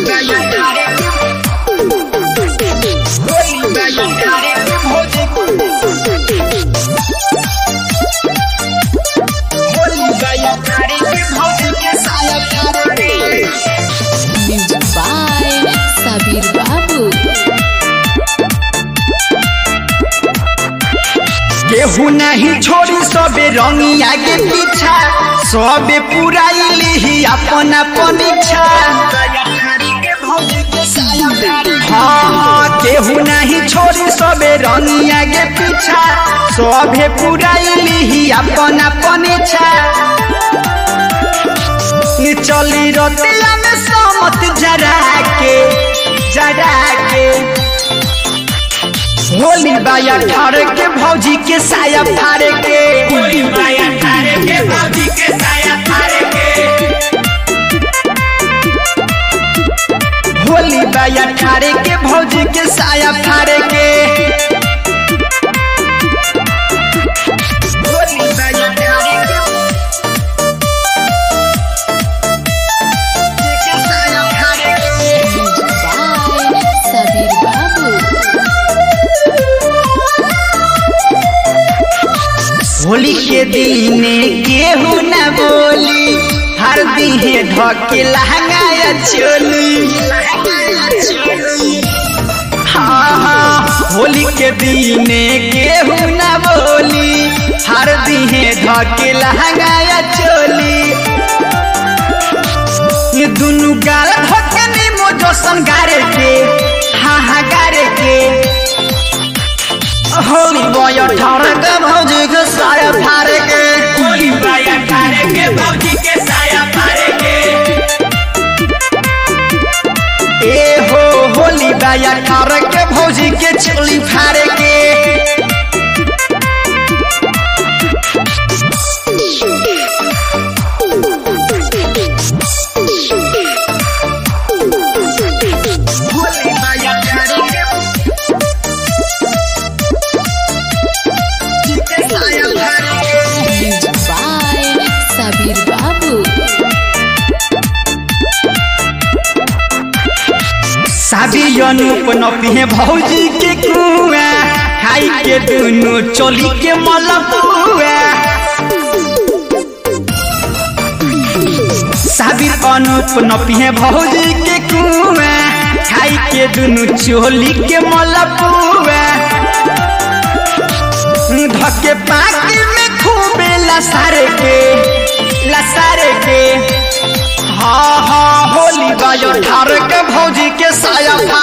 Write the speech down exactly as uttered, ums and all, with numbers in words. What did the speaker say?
केहू नहीं छोड़ी सबे रंगी आगे पीछा सबे पुराइली ही अपन अपन इच्छा। हाँ हाँ केहू नहीं छोड़ी सबे रंगी आगे पीछा सबे पुराइली ही अपन अपन इच्छा। चली रतिया में समत जरा के जरा के होली बाया ठारे के भौजी के साया फाड़े के होली बाया ठारे के भौजी के साया फाड़े के होली बाया ठारे के भौजी के साया फाड़े के होली बाया ठारे के साया फाड़े के सबीर बाबू। होली के दिन केहू न बोली हर दिहे ढके लहंगाया चोली। हाँ हाँ होली के दिन केहू न बोली हर दिहे ढके लहंगाया चोली। ये दुनु गाल ढकनी मोजो संगारे के हाँ हाँ गारे के होली बाया ठारे के भौजी के साया फाड़े के होली बाया ठारे के भौजी के साया फाड़े के ए हो होली बाया ठारे के भौजी के चोली फाड़े के होली बाया ठारे के सबीर बाबू। साबी अनुप नपिहे भौजी के कुआ खाई के दुनु चोली के मलपुआ। साबी अनुप नपिहे भौजी के कुआ खाई के दुनु चोली के मलपुआ। धके पाकी में खूबे लसारे के लसारे के हाँ हाँ होली बाया ठारे के भौजी के साया